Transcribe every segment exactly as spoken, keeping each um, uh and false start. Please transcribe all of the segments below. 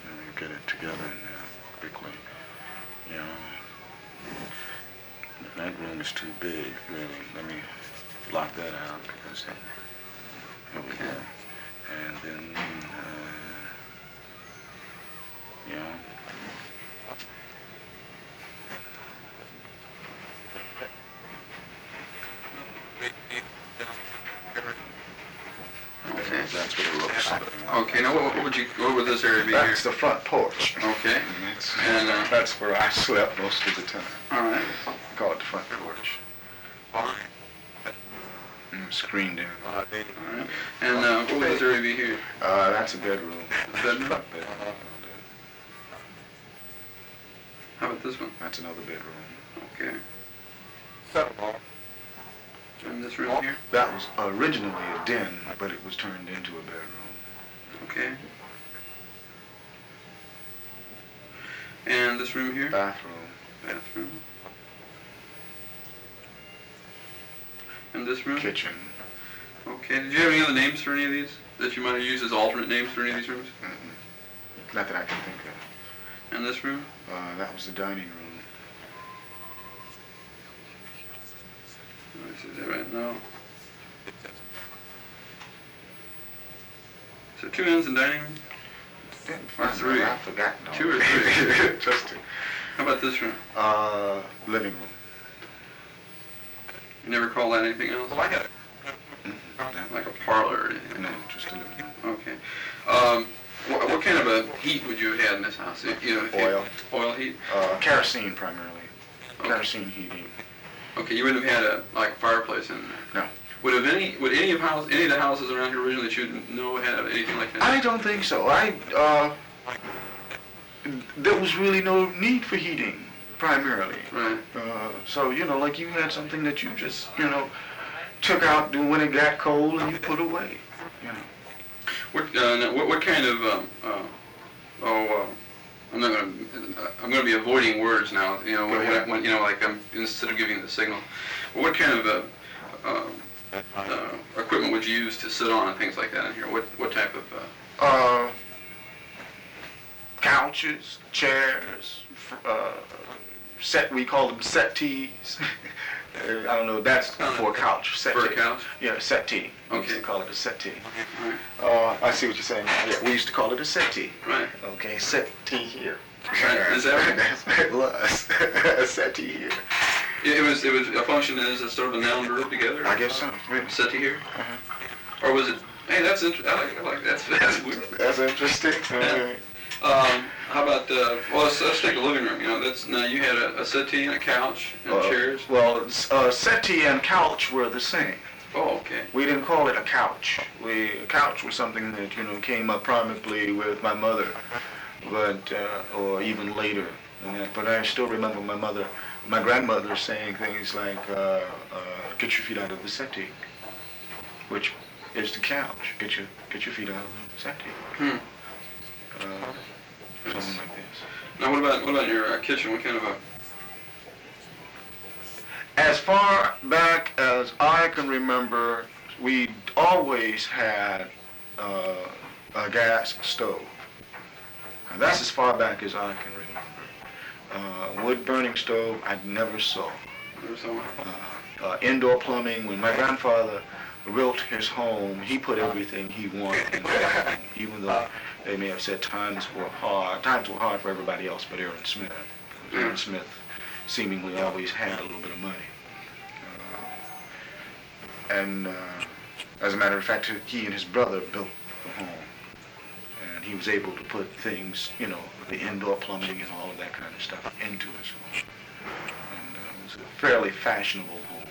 and get it together in there quickly. You know, that room is too big, really. Let me block that out because here we go. And then, uh, you know. Okay. That's what it looks like. Okay. Now, what, what would you? What would this area be That's here? the front porch. Okay. And, that's, And uh, that's where I slept most of the time. all right. Call it the front porch. Mm, screened in. All right. And uh, what would this area be here? Uh, that's a bedroom. Bedroom? Front bedroom. How about this one? That's another bedroom. Okay. And this room here? That was originally a den, but it was turned into a bedroom. Okay. And this room here? Bathroom. Bathroom. And this room? Kitchen. Okay. Did you have any other names for any of these that you might have used as alternate names for any of these rooms? Mm-mm. Not that I can think of. And this room? Uh, that was the dining room. Is that right? No. So two ends in dining room? Or three? I forgot. No. Two or three? Just two. How about this room? Uh, living room. You never call that anything else? Well, I got it. Mm-hmm. Like a parlor or anything? No, just a living room. Okay. Um, what, what kind of a heat would you have had in this house? You know, if you- Oil. Oil heat? Uh, kerosene primarily. Okay. Kerosene heating. Okay, you wouldn't have had a like a fireplace in there. No. Would have any would any of house any of the houses around here originally that you know had anything like that? I don't think so. I, uh, there was really no need for heating, primarily. Right. Uh, so, you know, like you had something that you just, you know, took out when it got cold and you put away, you know. What uh, now, what, what kind of um, uh, oh uh, I'm not gonna I'm gonna be avoiding words now. You know Go when, ahead. when you know like I'm instead of giving the signal. What kind of uh, uh, uh, equipment would you use to sit on and things like that in here? What what type of uh, Uh, couches, chairs, uh, set, we call them settees. Uh, I don't know, that's for a couch, settee. for a couch? Yeah, settee. We used Okay. to call it a settee. All right. Uh, I see what you're saying. Yeah, we used to call it a settee. Right. Okay, settee here. Right, is that right? That's what it was. A settee here. It was it was a function as a sort of a noun verb together. I guess so. Really. Settee here, Uh-huh. or was it? Hey, that's interesting. I like, I like that's that's weird. That's interesting. Okay. Um, how about uh, well, let's, let's take the living room. You know, that's now you had a, a settee and a couch and Uh, chairs. Well, uh, settee and couch were the same. Oh, okay. We didn't call it a couch. We a couch was something that you know came up prominently with my mother, but uh, or even later than that. But I still remember my mother, my grandmother saying things like, uh, uh, "Get your feet out of the settee," which is the couch. Get your get your feet out of the settee. Hmm. Uh, something like this. Now, what about what about your uh, kitchen? What kind of a As far back as I can remember, we always had uh, a gas stove. And that's as far back as I can remember. Uh, wood burning stove, I never saw. or something? Uh, uh, indoor plumbing, when my grandfather built his home, he put everything he wanted in the home, even though they may have said times were hard. Times were hard for everybody else but Aaron Smith. Aaron Smith seemingly always had a little bit of money. Uh, and uh, as a matter of fact, he and his brother built the home. And he was able to put things, you know, the indoor plumbing and all of that kind of stuff into his home. And uh, it was a fairly fashionable home.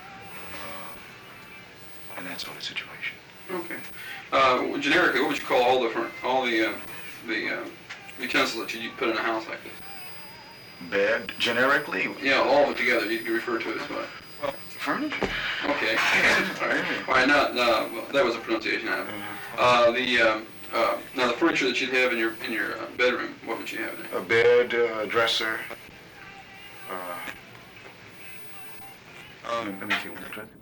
Uh, and that sort of situation. Okay. Uh, generically, what would you call all the furn- all the uh, the uh, utensils that you put in a house like this? Bed, generically? Yeah, all of it together. You can refer to it as what? Furniture. Okay. All right. All right. Now, now well, that was a pronunciation. I have. Uh, the um, uh, now the furniture that you'd have in your in your uh, bedroom. What would you have there? A bed, uh, dresser. Uh, um, let me see what the dressing.